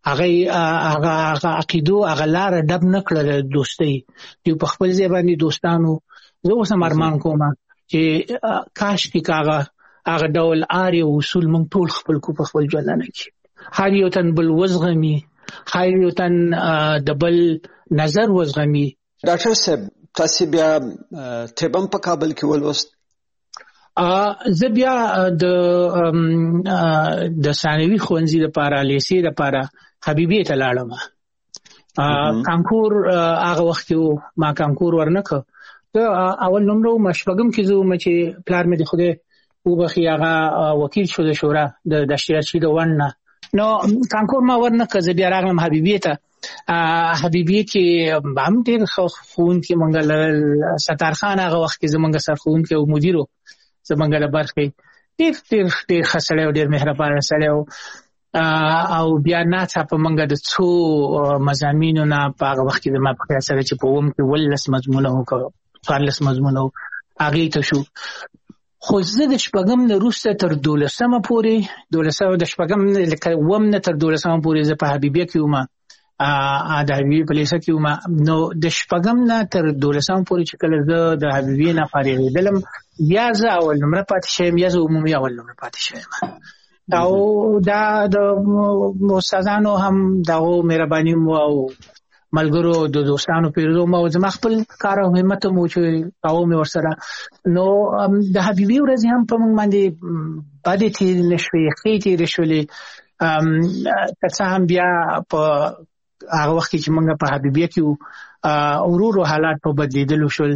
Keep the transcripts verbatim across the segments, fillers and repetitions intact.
هغه هغه عقیدو هغه لار ډب نه کړل دوستي دی په خپل ځای باندې دوستانو زه اوس هم ارمان کوم چې کاش کې کاغه هغه ډول آري اصول مونږ ټول خپل کو په خپل ژوند کې هر یو تن بل وزغمي هر یو تن د بل نظر وزغمي. ډاکټر صاحب تاسو بیا تبم په کابل کې ولوست؟ زه بیا د د ثانوي ښوونځي لپاره لیسې لپاره حبیبي ته لاړم. کانکور هغه وخت ما کانکور ورنکه اول نمبر مشفقم کې زه مې چې پلار مې د خوده او بخي هغه وکیل شو د شورا د دشتیرچی د ونه نو کانکور ما ورنکه زه بیا راغلم حبیبي ته. حبیبي کې هم ډېر خون کې منګل ستار خان هغه وخت کې زمونږ سرخون کې او مدیرو زمونږ له برخې ډېر ډېر ډېر ښه سړی او ډېر مهربانه سړی او بیا ناڅاپه موږ د څو مضامینو نه په هغه وخت کې زما په خیال سره چې په اووم کې ولس مضمونه وکړو څوارلس مضمونه هغې ته شو. خو زه د شپږم نه وروسته تر دولسمه پورې دولسمه د شپږم لکه اووم نه تر دولسمه پورې زه په حبیبیه کې وم د حبیبي په لیسه کې وم. نو د شپږم نه تر دولسمه پورې چې کله زه د حبیبي نه فارغېدلم بیا زه اول نمره پاتې شوم یا زه عمومي اول نمره پاتې شوم او دا د استادانو هم دغه مهرباني مو او ملګرو د دوستانو پیرو مو زما خپل کار او همت مو چې او مې ورسره نو د حبیبي ورځ هم په موږ باندې باندې تیر نشوي خېټي رشولې ترڅه هم بیا په هغه وخت چې موږ په حبیبیه کې ورورو حالات په بدلیدلو شول.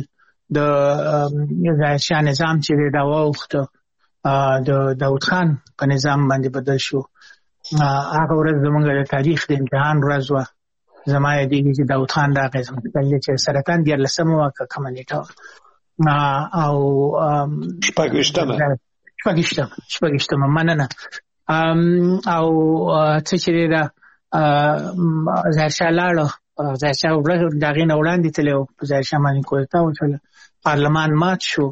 د شاه نظام چې دا وخت د داود خان په نظام باندې بدل شو. هغه ورځ زموږ د تاریخ د امتحان ورځ وه. زما یادېږي چې داود خان راغی زموږ چې سرطان دیارلسمه وه که کومه نیټه او شپږویشتمه شپږویشتمه شپږویشتمه مننه او څه چې دی دا ظاهرشاه لاړو ظاهرشاه د هغې نه وړاندې تللی و په ظاهرشاه باندې کودتا وشوله پارلمان مات شو.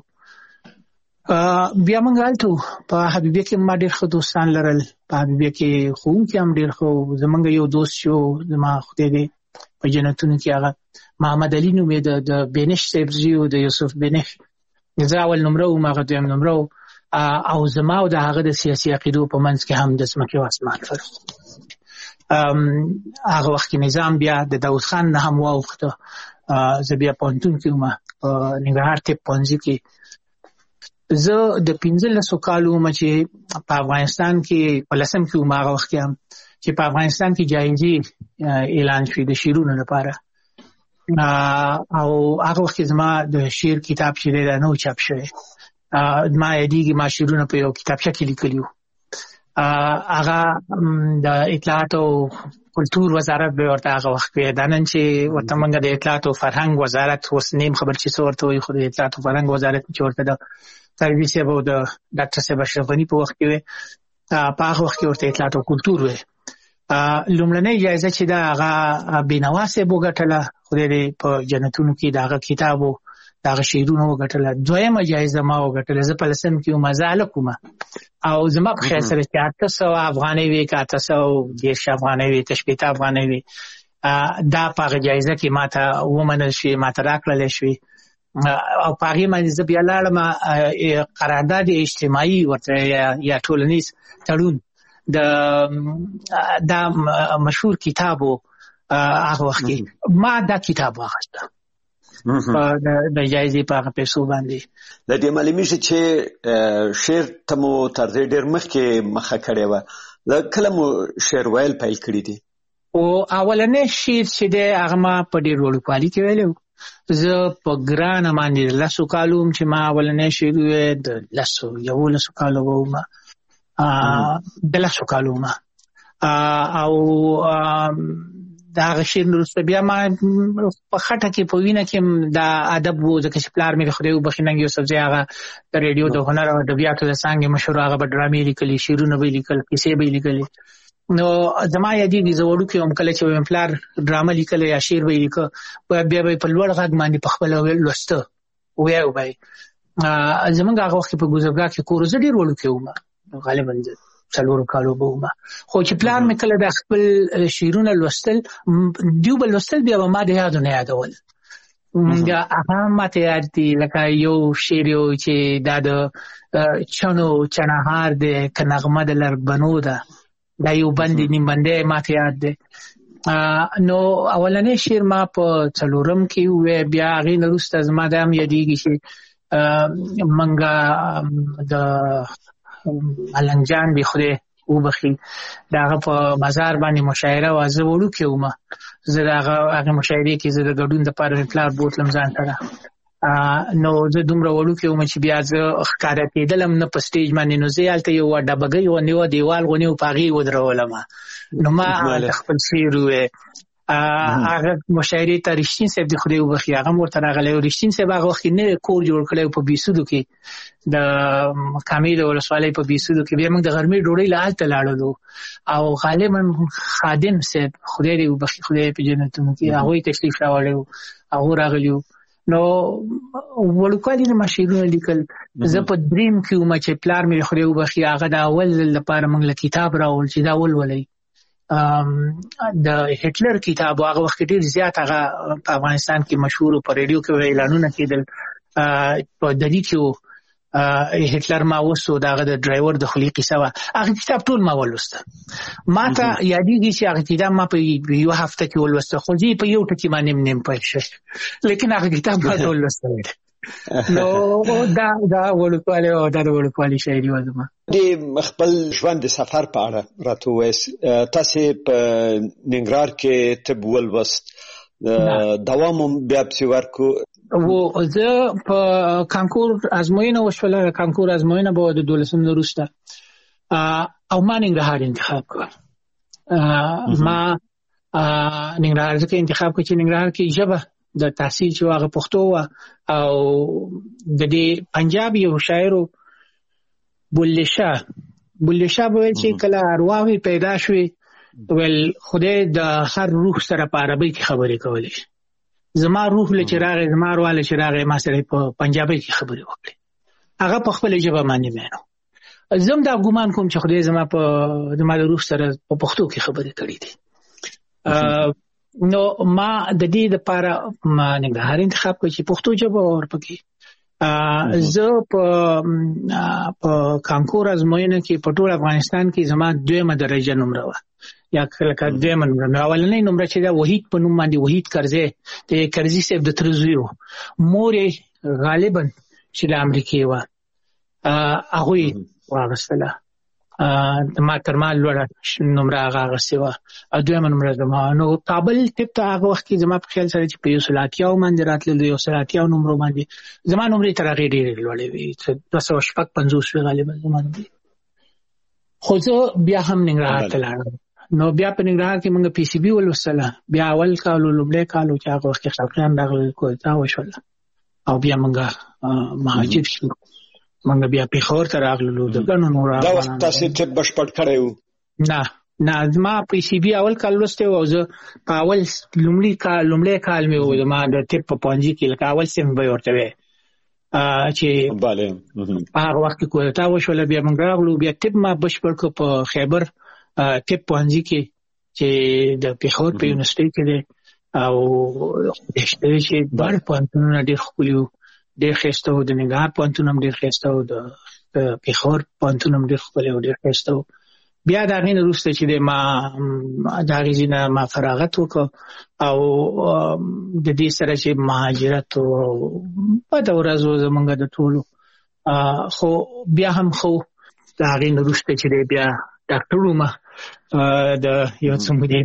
بیا موږ هلته په حبیبیه کې ما ډېر ښه دوستان لرل. په حبیبیه کې ښوونکي هم ډېر ښه زموږ یو دوست شو زما خدای دې په جنتونو کې هغه محمد علي نوم یې د بینش صاحب زوی و د یوسف بینش. زه اول نمره وم هغه دویم نمره و او زما او د هغه د سیاسي عقیدو په منځ کې هم د ځمکې او اسمان فرق. هغه وخت کې نظام بیا د داود خان نه هم واوښته. زه بیا پوهنتون کې وم په ننګرهار طب پوهنځي کې. زه د پنځلسو کالو وم چې په افغانستان کې په لسم کې وم هغه وخت کې هم چې په افغانستان کې جایزې اعلان شوې د شعرونو لپاره او هغه وخت کې زما د شعر کتاب چې دی دا نه و چاپ شوی. ما یادېږي ما شعرونه په یو کتابچه کې لیکلي وو. هغه د اطلاعات او کلتور وزارت به ورته هغه وخت کې دا نن چې ورته موږ د اطلاعات او فرهنګ وزارت اوس نیم خبر چې څه ورته وایي خو د اطلاعات او فرهنګ وزارت چې ورته د طالبي صاحب او د ډاکټر صاحب اشرف غني په وخت کې وي په هغه وخت کې ورته اطلاعات او کلتور وي. لومړنۍ جایزه چې دا هغه بینوا صاحب وګټله خدای دې په جنتونو کې د هغه کتاب او د هغه شعرونه وګټله. دویمه جایزه ما وګټله زه په لسم کې وم زه هلک وم او زما په خیال سره چې اته سوه افغانۍ وي که اته سوه دېرش افغانۍ وي ته شپېته افغانۍ وي دا په هغه جایزه کې ما ته ومنل شوې ما ته راکړلی شوې او په هغې باندې زه بیا لاړم قرارداد اجتماعي ورته یا ټولنیز تړون د دا مشهور کتاب و هغه وخت کې ما دا کتاب واخیسته د جایزې په هغه پیسو باندې. د دې معلومیږي چې شعر ته مو تر دې ډېر مخکې مخه کړې وه. کله مو شعر ویل پیل کړي دي؟ او اولنی شعر چې دی هغه ما په ډېر وړوکوالي کې ویلی و. زه په ګرانه باندې د لسو کالو وم چې ما اولنی شعر وویل د لسو یولسو کالو به وم د لسو کالو وم او د هغه شعر نه وروسته بیا ما په خټه کې په وینه کې دا ادب و ځکه چې پلار مې د خدای وبخښي ننګ یوسفزی هغه د ریډیو د هنر او ادبیاتو د څانګې مشهور هغه به ډرامې لیکلي شعرونه به یې لیکل کیسې به یې لیکلې. نو زما یادېږي زه وړوکی وم کله چې ویم پلار ډرامه لیکله یا شعر به یې لیکه بیا به یې په لوړ غږ باندې په خپله لوسته ویی به یې. زموږ هغه وخت په ګوزرګاه کې کور زه ډېر وړوکی وم غالبا څلور کالو بوما خو چې پلان مې کله د خپل شیرونه لوستل دیو بل لوستل بیا ما د یادو نه یادول بیا هغه ماته یاد دي لکه یو شعر یو چې دا د چنو چنهار د کنغمه د لربنو ده دا یو بندي نیم بندي ماته یاد دي نو اولنې شعر ما په څلورم کې وې بیا هغې نه وروسته زما دا هم یادېږي چې منګه د ملنګ جان بې خدای وبخي د هغه په مزار باندې مشاعره وه زه وړوکی ومه زه د هغې مشاعرې کې زه د ګډون دپاره مې پلار بوتلم ځان سره نو زه دومره وړوکی ومه چې بیا زه ښکاره کېدلم نه په سټیج باندې نو زه هلته یو ډبګۍ غوندې وه دیوال غوندې و په هغې یې ودرولمه نو ما هغه خپل شعر ووې هغه مشاعرې ته رښتین صاحب د خدای وبخي هغه هم ورته راغلی و رښتین صاحب هغه وخت کې نوی کور جوړ کړی و په بیسودو کې د کامې د ولسوالۍ په بیسودو کې بیا موږ د غرمې ډوډۍ له هلته لاړلو او غالبا خادم صاحب خدای دې وبخي خدای یې په جنتونو کې هغوی تشریف راوړی و هغو راغلي وو نو وړوکوالي نه ما شعرونه لیکل زه په دریم کې ومه چې پلار مې خدای وبخي هغه د اول ځل لپاره موږ له کتاب راوړل چې دا ولولئ د هټلر کتاب هغه وخت ډیر زیات هغه په افغانستان کې مشهور په ریډیو کې اعلانونه کېدل په دلی کې هټلر ما وسو دغه د ډرایور د خلی قصه وا هغه کتاب ټول ما ولوسته ما ته یادېږي چې هغه کتاب ما په یو هفته کې ولوسته خو دې په یو ټکی باندې نیم پېښ لیکن هغه کتاب ما ټول ولوسته نو دا دا وړوکوالی او دا د وړوکوالي شاعري وه زما د خپل ژوند د سفر په اړه راته ووایاست تاسې په ننګرهار کې طب ولوست دوام هم بیا پسې ورکړو و زه په کانکور ازموینه وشوله کانکور ازموینه به د دولسم نه وروسته او ما ننګرهار انتخاب کړ ما ننګرهار ځکه انتخاب کړ چې ننګرهار کې ژبه د تحصیل چې هغه پښتو وه او د دې پنجاب یو شاعرو بلې شاه بلې شاه به ویل چې کله ارواحې پیدا شوې ویل خدای د هر روح سره په عربۍ کې خبرې کولی شي زما روح له چې راغی زما اروا له چې راغی ما سره په پنجابۍ کې خبرې وکړې هغه په خپله ژبه باندې مینو زه هم دا ګمان کوم چې خدای زما په زما د روح سره په پښتو کې خبرې کړې دي نو ما د دې لپاره ما ننګرهار انتخاب کړ چې پښتو ژبه ورپکې زه په په کانکور ازموینه کې په ټول افغانستان کې زما دویمه درجه نمره وه یا کله دویمه نمره اولنۍ نمره چې دا وحید په نوم باندې وحید کرزی د کرزي صاحب د تره زوی و مور یې غالبا چې د امریکې وه هغوی واخیستله ما تر ما لوړه نمره هغه اخیستې وه دویمه نمره زما نو کابل طب ته هغه وخت کې زما په خیال سره چې په یو سل اتیاو باندې راتلل یو سل اتیاو نمرو باندې زما نمرې تر هغې ډېرې لوړې وې دوه سوه شپږ پنځوس وې غالبا زما نمرې خو زه بیا هم ننګرهار ته لاړم نو بیا په ننګرهار کې موږ پی سی بي ولوستله بیا اول کال و لومړی کال و چې هغه وخت کې خلقیان راغلل کوهستان وشوله او بیا موږ مهاجر شو موږ بیا پیښور ته راغلو د ګڼو نورو دا وخت تاسې طب بشپړ کړی و نه نه زما پی سی بي اول کال لوستی و او زه په اول لومړي کال لومړی کال مې و زما د طب په پوهنځي کې لکه اول صنف به یې ورته وی چې په هغه وخت کې کوهستان وشوله بیا موږ راغلو بیا طب ما بشپړ کړ په خیبر طب پوهنځي کې چې د پیښور په یونیورسټۍ کې دی او چې دواړه پوهنتونونه ډېر ښکلي وو ډېر ښایسته و د ننګرهار پوهنتون هم ډېر ښایسته و د پیښور پوهنتون هم ډېر ښکلی و ډېر ښایسته و بیا د هغې نه وروسته چې دی ما د هغې ځای نه ما فراغت وکړ او د دې سره چې مهاجرت و بده ورځ و زموږ د ټولو خو بیا هم خو د هغې نه وروسته چې دی بیا ډاکټر ومه د یو څه مودې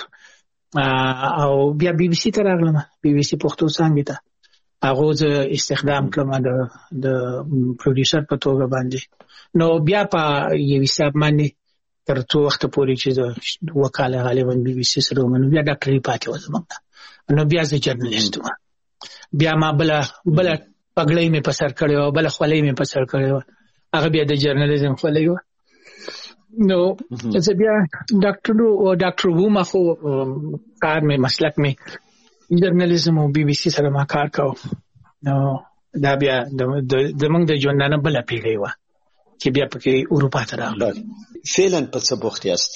دپاره او بیا بي بي سي ته راغلم بي بي سي پښتو څانګې ته هغه زه استخدام کړم د د پروډوسر په توګه باندې نو بیا په یو حساب باندې تر څو وخت پورې چې زه اووه کاله غالبا بي بي سي سره وم نو بیا ډاکټري پاتې وه زموږ نو بیا زه جرنلیست وم بیا ما بله بله پګړۍ مې په سر کړې وه بله خولۍ مې په سر کړې وه هغه بیا د جرنلیزم خولۍ وه نو زه بیا ډاکټر ډاکټر وم خو کار مې مسلک مې جرنالیزم او بي بي سي سره ما کار کوم نو دا بیا د زموږ د ژوندانه بله پیړۍ وه چې بیا پکې اروپا ته راغلم. فعلا په څه بوخت یاست؟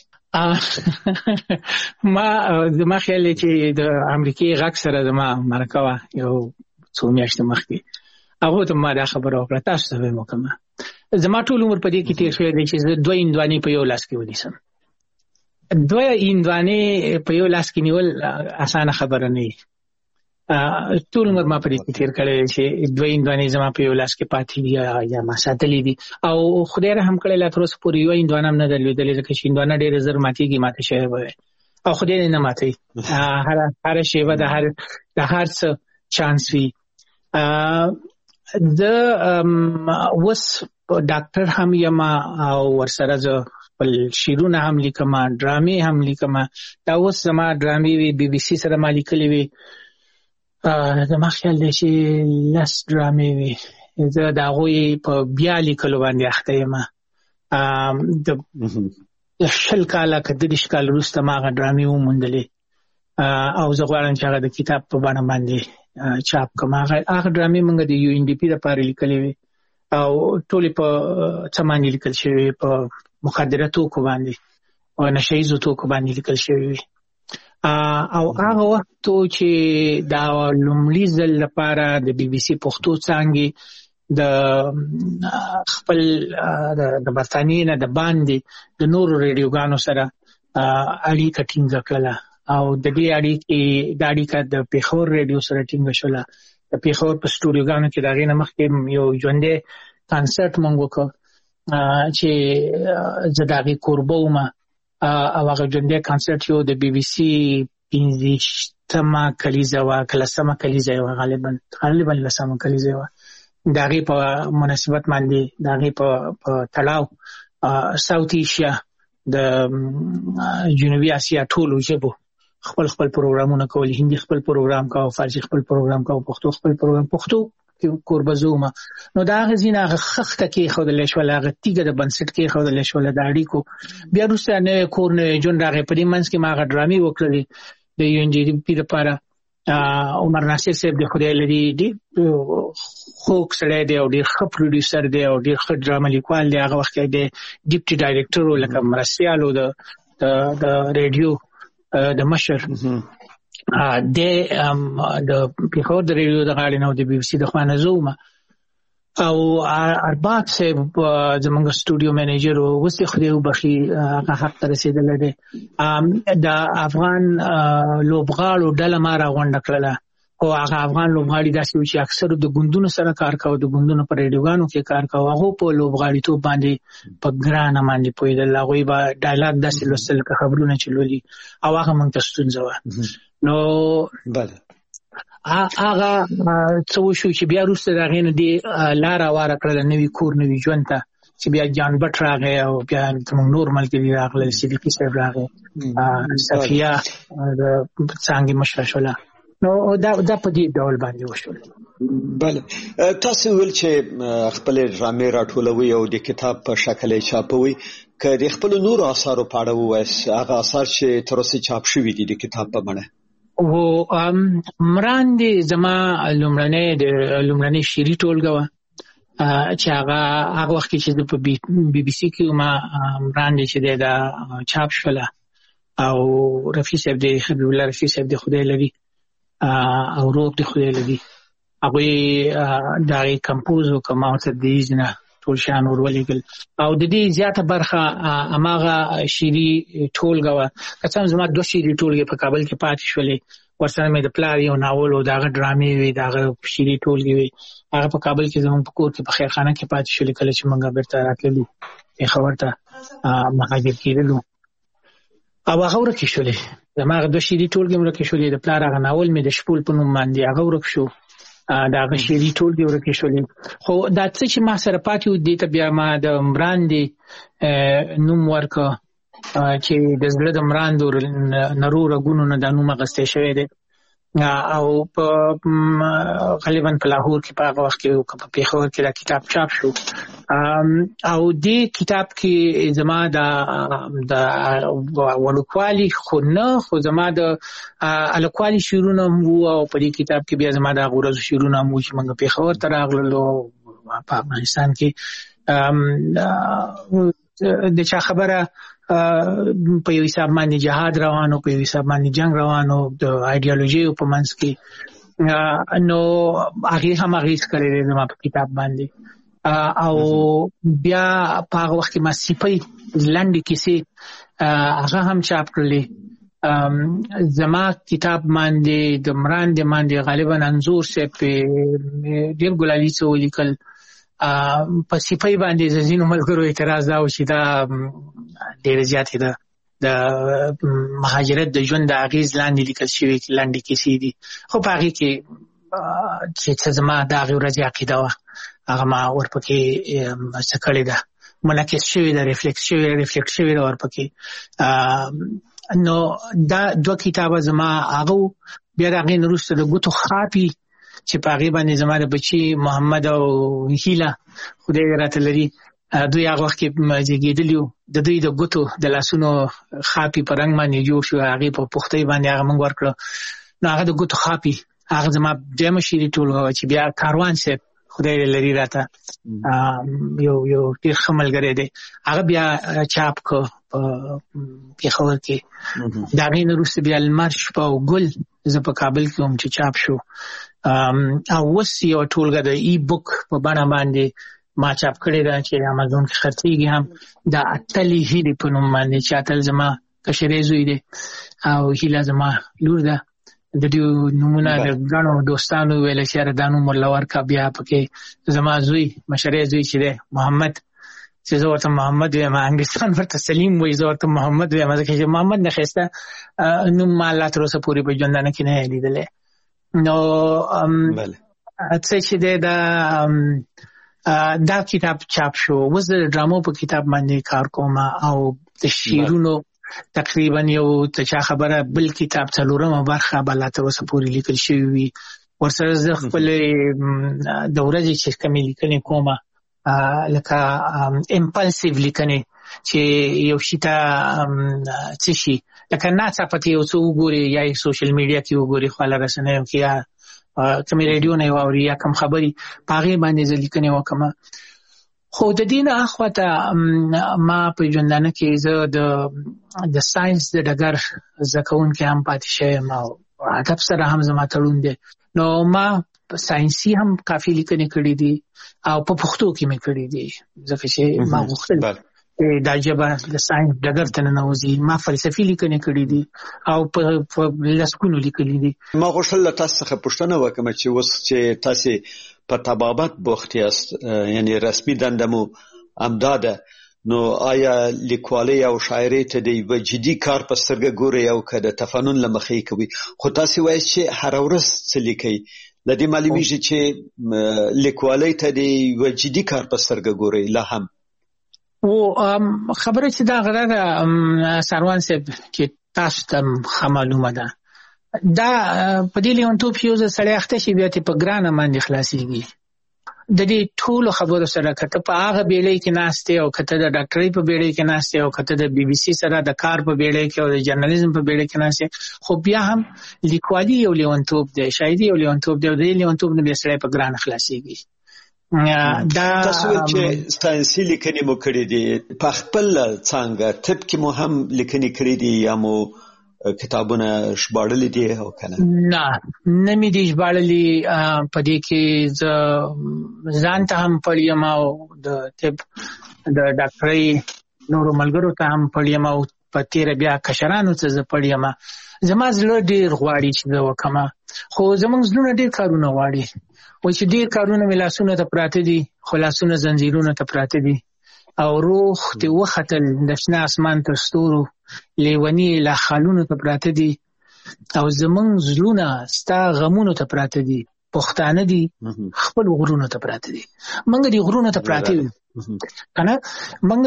ما زما خیال چې د امریکای غږ سره زما مرکه وا یو څو میاشتې مخکې هغه ته ما دا خبره وکړه، تاسو ته مې وکړه زما ټول عمر په دې کې تیر شوی دی چې زه دوه هندوانې په یو لاس کې ونیسم. دوه هندوانې په یو لاس کې نیول اسانه خبره نه وي. ټول عمر ما په دې کې تیر کړی چې دوه هندوانې زما په یو لاس کې پاتې دي یا ما ساتلې دي او خدای رحم کړی لا تر اوسه پورې یو هندوانه هم نه درلودلې ځکه چې هندوانه ډېره زر ماتېږي، ماته شوی به او خدای نه ماتوي. هر هر شیبه د هر د هر څه چانس وي. د اوس ډاکټر هم یم او ورسره زه خپل شعرونه هم لیکم، ډرامې هم لیکم. دا اوس زما ډرامې وي بي بي سي سره ما لیکلې وي، زما خیال دی چې لس ډرامې وي. زه د هغوی په بیا لیکلو باندې اخته یم. د شل کاله که دېرش کاله وروسته ما هغه ډرامې وموندلې او زه غواړم چې هغه د کتاب په بڼه باندې چاپ کړم. هغه ډرامې موږ د یو ان ډي پي لپاره لیکلې وي او ټولې په څه باندې لیکل شوي، په مخدره توکو باندې او نشه ییزو توکو باندې لیکل شوي وي. او هغه وخت چې دا لومړي ځل لپاره د بي بي سي پښتو څانګې د خپل د برطانیې نه د باندې د نورو ریډیوګانو سره اړیکه ټینګه کړله او د دې اړیکې د اړیکه د پېښور ریډیو سره ټینګه شوله. د پېښور په سټوډیوګانو کې د هغې نه مخکې یو ژوندی کانسرټ موږ وکړ چې زه د هغې کوربه وم او هغه ژوندی کانسرټ یو د بي بي سي پنځویشتمه کلیزه وه که لسمه کلیزه یې وه، غالبا غالبا لسمه کلیزه یې وه. د هغې په مناسبت باندې د هغې په تړاو ساوت ایشیا د جنوبي اسیا ټولو ژبو خپل خپل پروګرامونه کول. هندي خپل پروګرام کاوه، فارسی خپل پروګرام کاوه، پښتو خپل پروګرام. پښتو کوربه زه وم نو د هغه ځینې هغه خښته کېښودلی شوله، هغه تیږه د بنسټ کېښودلی شوله د اړیکو. بیا وروسته نوی کور نوی ژوند راغی. په دې منځ کې ما هغه ډرامې وکړلې د یو ان ډي پي لپاره. عمر ناصر صاحب د خدای لري ډېر خوږ سړی دی او ډېر ښه پروډیوسر دی او ډېر ښه ډرامه لیکوال دی. هغه وخت کې د ډیپټي ډایرکټر و لکه مرستیال و د ریډیو د مشر د د پېښور د ریډیو د غاړې نه او د بي بي سي د خوا نه زه وم او ارباب صاحب زموږ سټوډیو مینیجر و، اوس یې خدای وبخښي هغه حق ته رسېدلی دی. د افغان لوبغاړو ډله ما راغونډه کړله او هغه افغان لوبغاړي داسې وو چې اکثرو د ګوندونو سره کار کوه، د ګوندونو په ریډیوګانو کې کار کوه. هغو په لوبغاړیتوب باندې په ګرانه باندې پوهېدل. هغوی به ډایلاګ داسې لوستل که خبرونه چې لولي او هغه موږ ته ستونزه وه. نو بله هغه څه وشو چې بیا وروسته د هغې نه دې لاره واره کړله نوي کور نوي ژوند ته چې بیا جان بټ راغی او بیا زموږ نور ملګري راغلل، صدیقي صاحب راغی، صفیه د څانګې مشره شوله. نو دا دا په دې ډول باندې وشول. بله تاسو ویل چې خپل ډرامې راټولوي او د کتاب په شکل یې چاپوي. که د خپلو نورو اثارو په اړه ووایاست، هغه اثار چې تر اوسه چاپ شوي دي د کتاب په بڼه؟ و مراندې زما لومړنۍ د لومړنۍ شعري ټولګه وه چې هغه هغه وخت کې چې زه په بي بي سي کې وم. مراندې چې دی دا چاپ شوله او رفیع صاحب دی، حبیب الله رفیع صاحب دی خدای لري او روب دی خدای لري، هغوی د هغې کمپوز وکړه، ما ورته د ایز نه ټول شیان ور ولېږل او د دې زیاته برخه هماغه شعري ټولګه وه. که څه هم زما دوه شعري ټولګې په کابل کې پاتې شولې، ورسره مې د پلار یو ناول و، د هغه ډرامې وې، د هغه شعري ټولګې وې، هغه په کابل کې زموږ په کور کې په خیرخانه کې پاتې شولې. کله چې موږ بېرته راتللو پېښور ته مهاجر کېدلو او هغه ورکې شولې. زما هغه دوه شعري ټولګې ورکې شولې. د پلار هغه ناول مې د شپول په نوم باندې هغه ورک شو، د هغه شعري ټولګې ورکې شولې. خو دا څه چې ما سره پاتې و دې ته بیا ما د مراندې نوم ورکړه چې د زړه د مراندو نرو رګونو نه دا نوم اخیستی شوی دی او په غالبا په لاهور کې په هغه وخت کې په پېښور کې دا کتاب چاپ شو او دې کتاب کې زما د وړوکوالي خو نه خو زما د هلکوالي شعرونه هم وو او په دې کتاب کې بیا زما د هغو ورځو شعرونه هم وو چې موږ پېښور ته راغللو په افغانستان کې د چا خبره په یو حساب باندې جهاد روانو، په یو حساب باندې جنگ روانو د ایډیالوژي په منځ کې، نو هغه هم هغه کړی دی زما په کتاب باندې. او بیا په هغه وخت کې ما سیپۍ لنډې کیسې هغه هم چاپ کړلې. زما کتاب باندې د مراندې باندې غالبا انځور صاحب ډېر ګلالي څه ولیکل. په سیپۍ باندې د ځینو ملګرو اعتراض دا و چې دا ډېره زیاتې ده، د مهاجرت د ژوند د اغېز لاندې لیکل شوي لنډې کیسې دي. خو په هغې کې چې څه زما د هغې ورځې عقیده وه هغه ما ورپکې څه کړې ده، منعکس شوې ده، ریفلیکټ شوې ریفلیکټ شوې ده ورپکې. نو دا دوه کتابه زما هغه بیا د هغې نه وروسته د ګوتو خاپي چې په هغې باندې زما د بچي محمد او هیله خدای راته لري، دوی هغه وخت کې زیږېدلي وو، د دوی د ګوتو د لاسونو خاپي په رنګ باندې جوړ شو، هغې په پختۍ باندې هغه موږ ورکړه. نو هغه د ګوتو خاپي هغه زما دویمه شعري ټولګه وه چې بیا کاروان صاحب خدای لري راته یو یو ډېر ښه ملګری دی، هغه بیا چاپ کړ په پېښور کې. د هغې نه وروسته بیا لمر شپه او ګل زه په کابل کې وم چې چاپ شو. او اوس یوه ټولګه د ای بک په بڼه باندې ما چاپ کړې ده چې امازون کې خرڅېږي هم، د اتلې هیلې په نوم باندې، چې اتل زما کشری زوی دی او هیله زما لور ده. د دې نومونه د ګڼو دوستانو ویل چې یاره دا نوم ورله ورکړه. بیا پکې زما زوی مشری زوی چې دی محمد، چې زه ورته محمد ویم، انګلیسان ورته سلیم وایي، زه ورته محمد ویم ځکه چې محمد نه ښایسته نوم ما الله تر اوسه پورې په ژوندانه کې نه یې لیدلی. نو څه چې دی دا دا کتاب چاپ شو. اوس د ډرامو په کتاب باندې کار کوم او د شعرونو تقریبا یو ته چا خبره بل کتاب څلورمه برخه به لا تر اوسه پورې لیکل شوي وي. ورسره زه خپلې د ورځې چې کومې لیکنې کومه لکه امپلسیو لیکنې چې یو شي ته څه شي لکه ناڅاپه یو څه وګوري یا یې سوشل میډیا کې وګوري، خواله رسنیو کې یا کومې ریډیو نه یې واوري یا کوم خبرې په هغې باندې زه لیکنې وکړم. خو د دې نه اخواته ما په ژوندانه کې زه د د ساینس د ډګر زده کوونکی هم پاتې شویم او ادب سره هم زما تړون دی. نو ما ساینسي هم کافي لیکنې کړي دي او په پښتو کې مې کړي دي، ځکه چې ما غوښتل دا ژبه د ساینس ډګر ته ننوځي. ما فلسفي لیکنې کړي دي او په لسګونو لیکلي دي. ما غوښتل له تاسو څخه پوښتنه وکړم چې اوس چې تاسې په طبابت بوخت یاست، یعنی رسمي دنده مو همدا ده، نو آیا لیکوالۍ او شاعرۍ ته د یوه جدي کار په سترګه ګورئ او که د تفنن له مخې کوئ؟ خو تاسې وایئ چې هره ورځ څه لیکئ، له دې معلومیږي چې لیکوالۍ ته د یوه جدي کار په سترګه ګورئ لا هم. او خبره چې دا غره سروان صاحب چې تاسو ته ښه معلومه ده، دا په دې لیونتوب چې یو ځل سړی اخته شي بیا ترې په ګرانه باندې خلاصېږي. د دې ټولو خبرو سره که ته په هغه بیړۍ کې ناست یې او که ته د ډاکټرۍ په بیړۍ کې ناست یې او که ته د بي بي سي سره د کار په بیړۍ کې او د جرنالیزم په بیړۍ کې ناست یې، خو بیا هم لیکوالي یو لیونتوب دی، شاعري یو لیونتوب دی او د دې لیونتوب نه بیا سړی په ګرانه خلاصېږي. دا تاسو چې ساینسي لیکنې مو کړې دي، په خپل څانګه طب کې مو هم لیکنې کړې دي یا مو کتابونه ژباړلي دي او کنه؟ نه نه مې دي ژباړلي. په دې کې زه ځان ته هم پړ یم او د طب د ډاکټرۍ نورو ملګرو ته هم پړ یم او په تېره بیا کشرانو ته زه پړ یم. زما زړه ډېر غواړي چې زه وکړم، خو زموږ زړونه ډېر کارونه غواړي. وایي چې ډېر کارونه مې لاسونه ته پراته دي، خو لاسونه زنځیرونو ته پراته دي او روح دې وختل د شنه اسمان تر ستورو، لیوني لا خالونو ته پراته دي او زموږ زړونه ستا غمونو ته پراته دي. پښتانه دي خپل غرونو ته پراته دي، موږ دې غرونو ته پراته یو کنه، موږ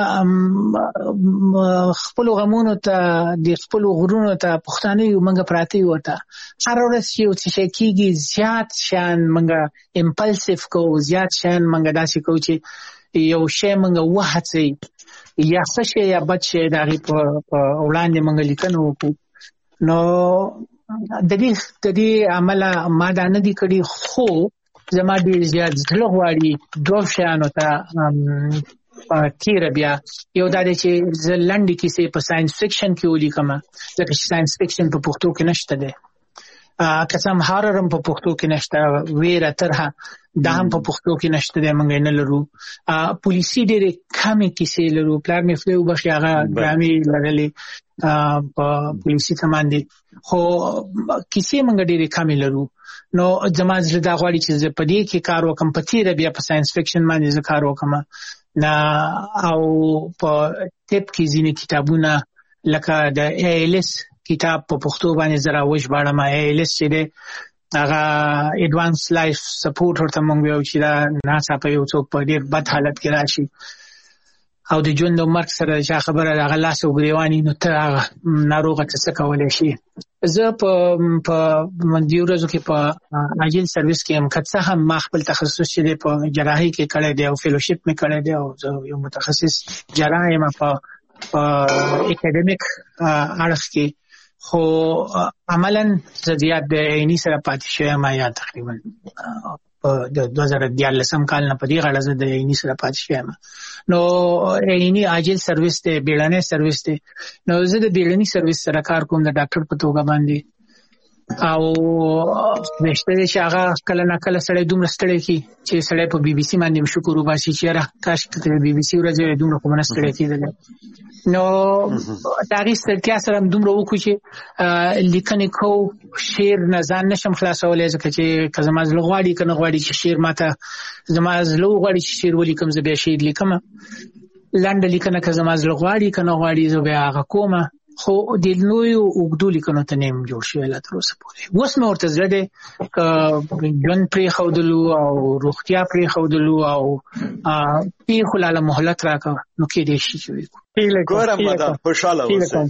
خپل غمونو ته د خپل غرونو ته پښتانه یو، موږ پراته یو. ورته هر ورځ چې یو څه کېږي زیات شیان موږ امپلسیف کوو، زیات شیان موږ داسې کوو چې یو شی موږ وهڅوي یا څه شی یا بد شی د هغې په وړاندې موږ لیکنه وکړو. نو د دې د دې عمله ما دا نه دي کړي، خو زما ډېر زیات زړه غواړي دوه شیانو ته تیره بیا. یو دا دی چې زه لنډې کیسې په ساینس فکشن کې ولیکم، ځکه چې ساینس فکشن په پښتو کې نشته دی. که څه هم هارر هم په پښتو کې نشته، ویره ترهه دا هم په پښتو کې نشته دی، موږ یې نه لرو. پولیسي ډېرې کمې کیسې لرو. پلار مې خدای وبخښي هغه ډرامې لرلې په پولیسي ته باندې، خو کیسې موږ ډېرې کمې لرو. نو زما زړه دا غواړي چې زه په دې کې کار وکړم، په تیره بیا په ساینس فکشن باندې زه کار وکړم. نه او په ټیپ کې ځینې کتابونه لکه د ای ایل اس کتاب په پښتو باندې زه راوژباړم. ای ایل اس چې دی هغه ایډوانس لایف سپورټ ورته موږ وایو، چې دا ناڅاپه یو څوک په ډېر بد حالت کې راشي او د ژوند او مرګ سره چې خبره د هغه لاس او ګریوان وي، نو ته هغه ناروغه ته څه کولی شي. زه په په دې ورځو کې په عاجل سروس کې یم، که څه هم ما خپل تخصص چې دی په جراحي کې کړی دی او فیلوشپ مې کړی دی او زه یو متخصص جراح یم په اکیډمیک اړخ کې، خو عملاً زه زیات د عیني سره پاتې شوی یم. یا تقریبا په دوه زره دیارلسم کال نه په دې غاړه زه د عیني سره پاتې شوی یم. نو عیني عاجل سروس دی، بیړنی سروس دی. نو زه د بیړني سروس سره کار کوم د ډاکټر په توګه باندې، او نشته دی چې هغه کله نه کله سړی دومره ستړی کړي چې سړی په بي بي سي باندې شکر وباسي چې یاره کاش که بي بي سي ورځ دومره خو به نه ستړی کېدلی. نو د هغې ستړتیا سره هم دومره وکړو چې لیکنې کوو، شعر نه ځان نشم خلاصولی، ځکه چې که زما زړه غواړي که نه غواړي چې شعر ماته زما زړه وغواړي چې شعر ولیکم زه بیا شعر لیکم. لنډه لیکنه که زما زړه غواړي که نه غواړي زه بیا هغه کوم، خو د لویو اوږدو لیکنو ته نه یم جوړ شوی لا تر اوسه پورې. اوس مې ورته زړه دی که ژوند پرېښودلو او روغتیا پرېښودلو او پېښو لاله مهلت راکړه نو کېدای شي چې وکړو. ګوره مدام خوشحاله اوسئ.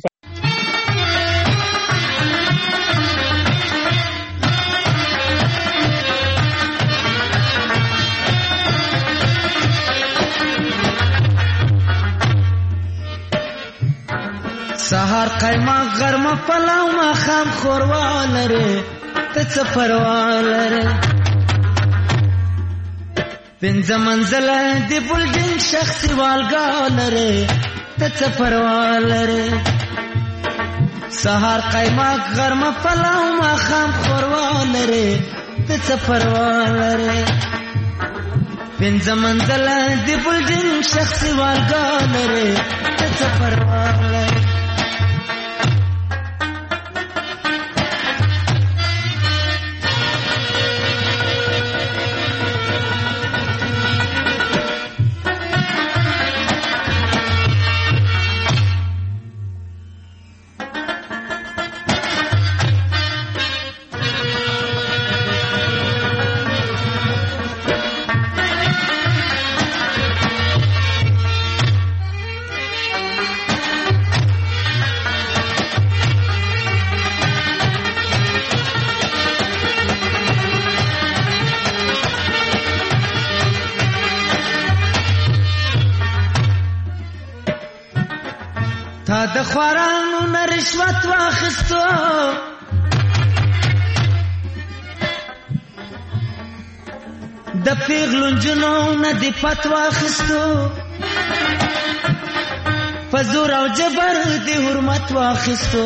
سهار قیمه غرمه پلاو ماښام ښوروا لرې ته څه پروا لرې پنځه منزله د بلډینګ شخصي والګا لرې ته څه پروا لرې سهار قیمه غرمه پلاو ماښام ښوروا لرې ته څه پروا لرې پنځه منزله د بلډینګ شخصي والګا لرې ته څه پروا لرې تا د خوارانو نه رشوت واخیستو د پیغلو نجونو نه دې پت واخیستو په زور او جبر دې حرمت واخیستو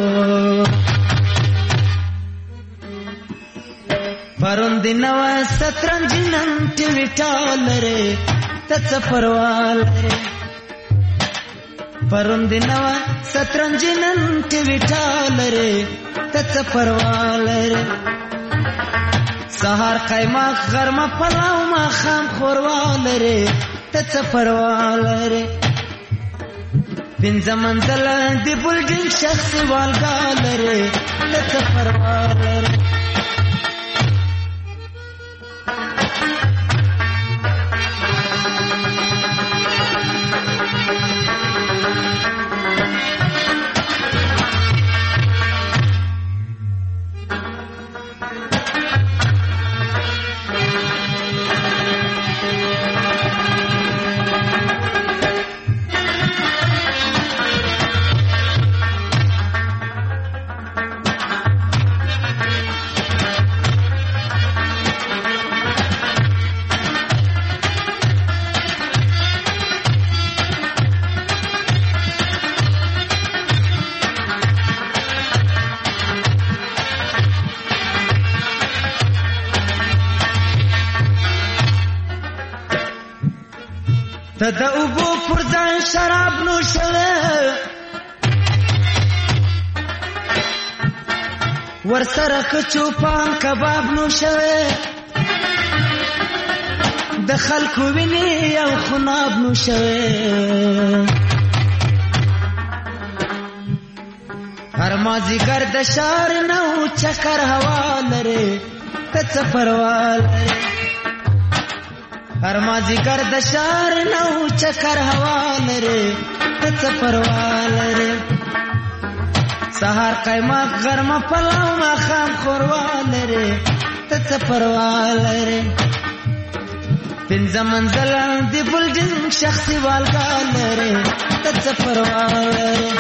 پرون دې نوه سترنجي نن ټیویټا لرې ته څه پروا لرې پرون دی نوا سترنجی نن ټیویټا لرې ته څه پروا لرې سهار قیماق غرمه پلاو ماښام ښوروا لرې ته څه پروا لرې پنځه منزله د بلډینګ شخصي والګا لرې ته څه پروا لرې ته د اوبو پر ځای شراب نوشوې ورسره ښه چوپان کباب نوشوې د خلکو وینې او خناب نوشوې هر مازیګر د ښار نه و چکر هوا لرې ته څه پروا لرې هر مازیګر د ښار نه و چکر هوا لرې ته څه پروا لرې سهار قیماق غرمه پلاو ماښام ښوروا لرې ته څه پروا لرې پنځه منزله د بلډینګ شخصي والګا لرې ته څه پروا لرې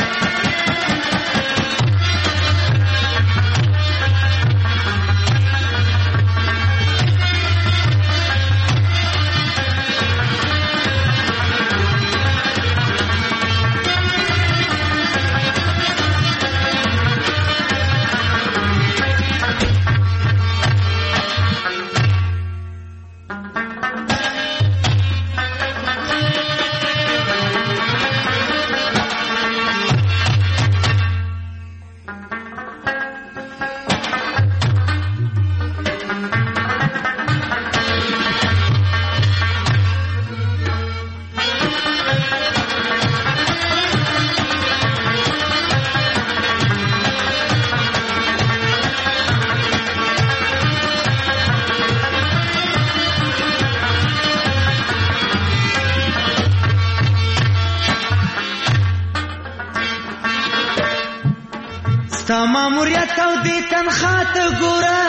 ستا ماموریت او دې تنخوا ته ګوره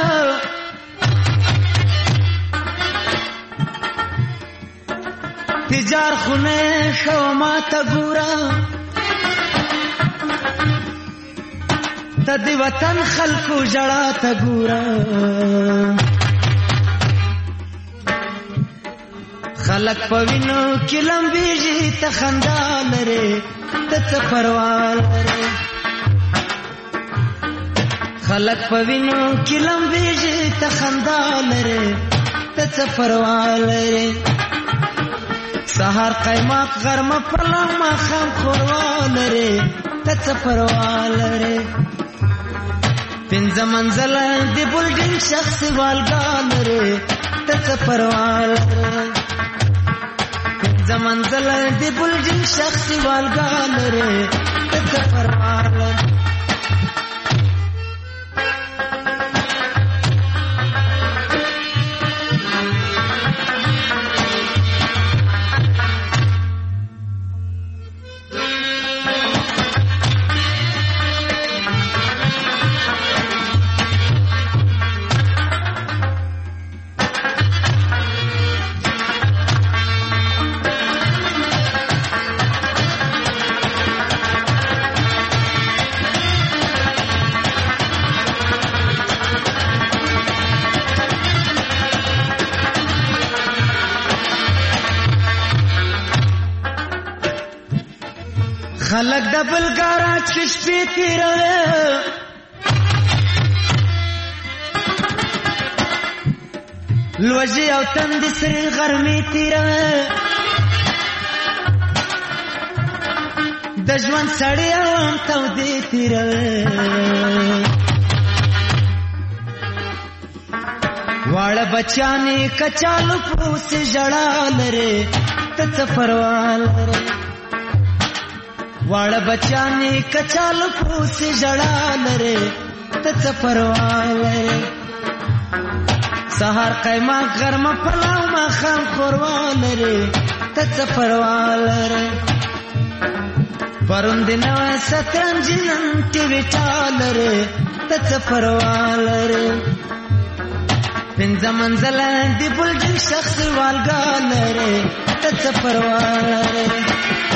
تجار خونه ښه ما ته ګوره ته د وطن خلکو ژړا ته ګوره خلک په وینو کې لمبېږي ته خندا لرې ته څه پروا لرې خلک په وینو کې لمبېږي ته خندا لرې ته څه پروا لرې سهار قیماق غرمه پلاو ماښام ښوروا لرې ته څه پروا لرې پنځه منزله د بلډینګ شخصي والګا لرې ته څه پروا لرې پنځه منزله د بلډینګ شخصي والګا لرې ته څه پروا لرې خلک د بلګاراج کې شپې تېروي لوږې او تندې سرې غرمې تېروي د ژوند سړې او هم تودې تېروي واړه بچیان یې کچالو پوسې ژړا لرې ته څه پروا لرې واړه بچیان یې کچالو پوسې ژړا لرې ته څه پروا لرې سهار قیماق غرمه پلاو ماښام ښوروا لرې ته څه پروا لرې پرون د نوی سترنجي نن ټیویټا لرې ته څه پروا لرې پنځه منزله د بلډینګ شخصي والګا لرې ته څه پروا لرې